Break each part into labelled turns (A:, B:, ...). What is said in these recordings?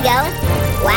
A: yo. Wow.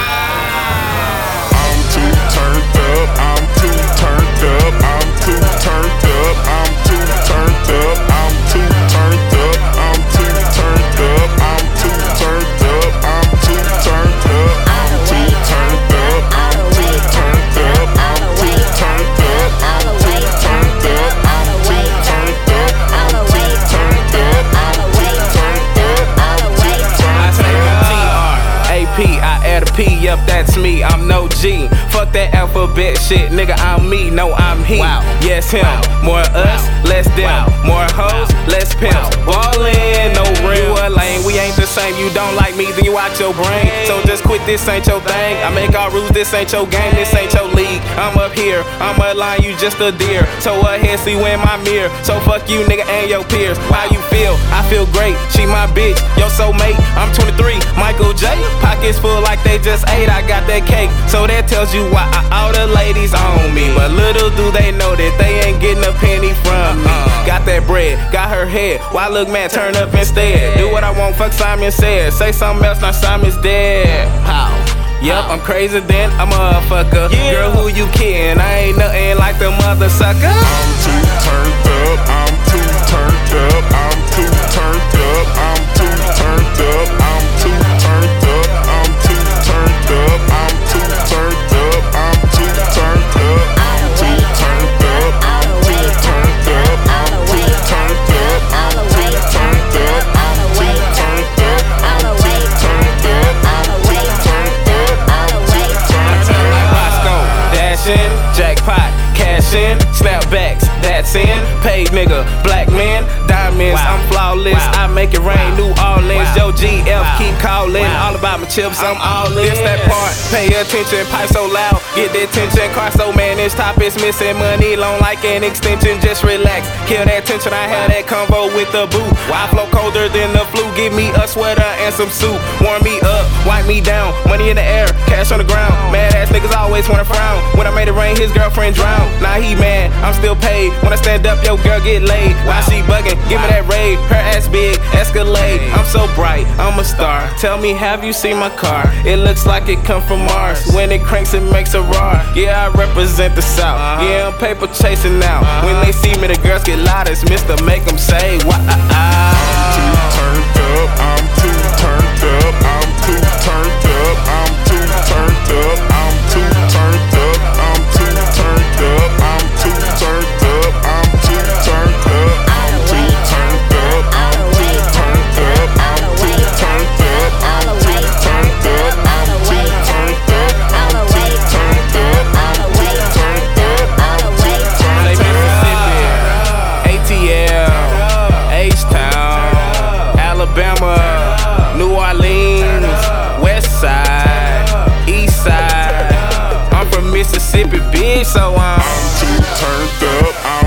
B: I'm too turned up, I'm too turned up, I'm too turned up, I'm too turned up, I'm too turned up, I'm too turned up, I'm too turned up, I'm too turned up, I'm too turned up, I'm too turned up, I'm too turned up, I'm too turned up, I'm too turned up, I'm too turned up, I'm too turned up, I'm too turned up.
C: AP, I add a P, yup, that's me, I'm no G. Fuck that alphabet shit, nigga, I'm me, no, I'm he.
D: Wow.
C: Yes, him, more us, less them, more hoes, less pimps. Ballin', no real lane, we ain't the same. You don't like me, then you out your brain. So just quit, this ain't your thing. I make all rules, this ain't your game, this ain't your league. I'm up here, I'm a line, you just a deer. So ahead, see when my mirror. So fuck you, nigga, and your peers. How you feel? I feel great, she my bitch, your soulmate. I'm 23, Michael J. Pockets full like they just ate, I got that cake. So that tells you why all the ladies on me. But little do they know that they ain't getting a penny from me. Got that bread, got her head. Why look man, turn up instead. Do what I want, fuck Simon said. Say something else, now Simon's dead. How? Yup, I'm crazy then, I'm a motherfucker. Girl, who you kidding? I ain't nothing like the mother sucker.
B: I'm too turned up, I'm too turned up, I'm too turned up, I'm too turned up, I'm too turned up, I'm too turned up, I'm too turned up, I'm too turned up, I'm too turned up, I'm too turned up, I'm too turned up, I'm too turned up, I'm too turned up, I'm too turned up, I'm too turned up, I'm too turned up.
C: Roscoe, dashin', jackpot, cash in, snapbacks, that's in. Paid nigga, black man, diamonds, I'm flawless. I make it rain, New Orleans. Yo, GF, keep calling. All about my chips, I'm all in. This that part, pay attention, pipe so loud, get the attention. Car so managed, top is missing, money long like an extension. Just relax, kill that tension. I had that convo with the boo. I flow colder than the flu. Give me a sweater and some soup. Warm me up, wipe me down. Money in the air, cash on the ground. Mad ass niggas always wanna frown. When I made it rain, his girlfriend drowned. Now he mad, I'm still paid. When I stand up, yo girl get laid. Why she bugging? Give me that raid. Her ass big, Escalade. I'm so bright, I'm a star. Tell me, have you seen my car? It looks like it come from Mars. When it cranks, it makes a roar. Yeah, I represent the South. Yeah, I'm paper chasing now. When they see me, the girls get loud. It's Mr. Make them say, wah.
B: I'm too turned up, I'm too turned up, I'm too turned up, I'm too turned up, I'm too turned up, I'm too turned up, I'm too turned up, I'm too turned up, I'm too turned up, I'm too turned up, I'm too turned up, I'm too turned up, I'm too turned up, I'm too turned up, I'm too turned up, I'm too
C: Say
B: turned up.
C: Mississippi, ATL, H-Town, Alabama, New Orleans, West Side, East Side. I'm from Mississippi, bitch, so
B: I'm too turned up,